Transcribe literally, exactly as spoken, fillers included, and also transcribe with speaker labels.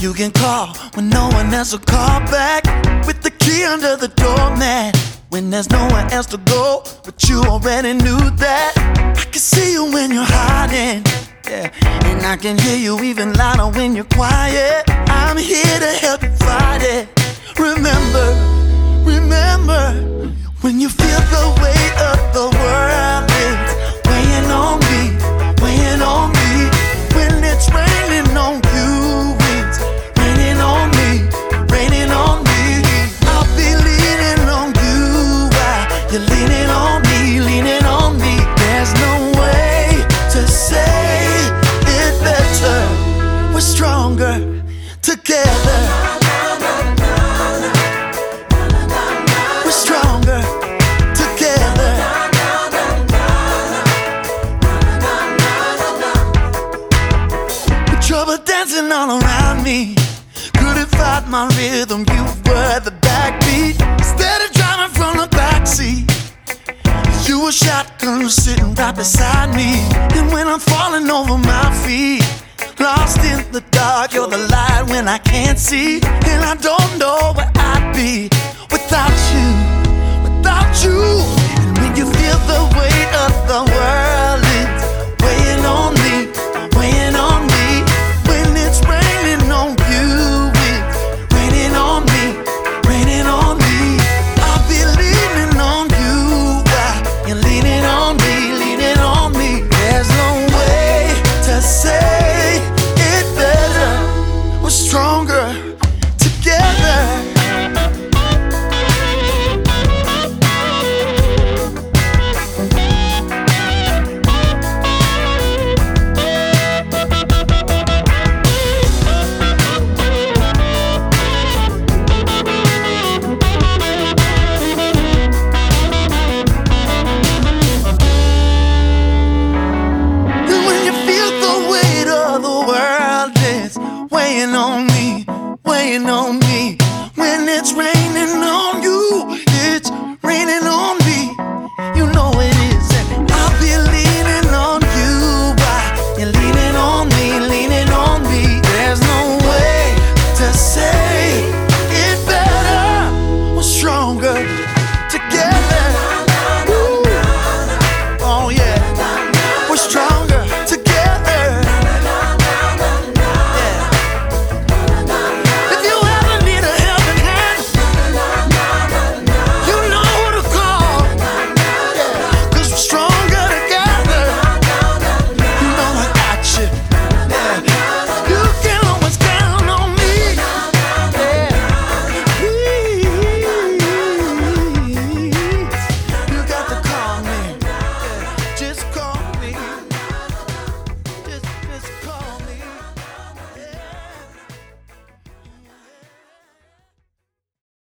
Speaker 1: You can call when no one else will call back, with the key under the doormat. When there's nowhere else to go, but you already knew that. I can see you when you're hiding, yeah, and I can hear you even louder when you're quiet. I'm here to help you fight it. Remember, remember, when you feel the weight of the world is weighing on me, weighing on me. When it's raining on you, it's raining on me, raining on me. I'll be leaning on you while you're leaning on me, leaning on me. There's no way to say it better. We're stronger together. We're stronger together. With trouble dancing all around me, couldn't find my rhythm. You were the backbeat instead of driving from the backseat. You were shotgun sitting right beside me, and when I'm falling over my feet, lost in the dark, you're the light when I can't see. And I don't know where I'd be without you, without you. And when you feel the weight of the world is weighing on me, weighing on me. When it's raining on you, it's raining on me, raining on me. I'll be leaning on you while you're leaning on me, leaning on me. There's no way to say it better. We're stronger together. And when you feel the weight of the world is weighing on me, weighing on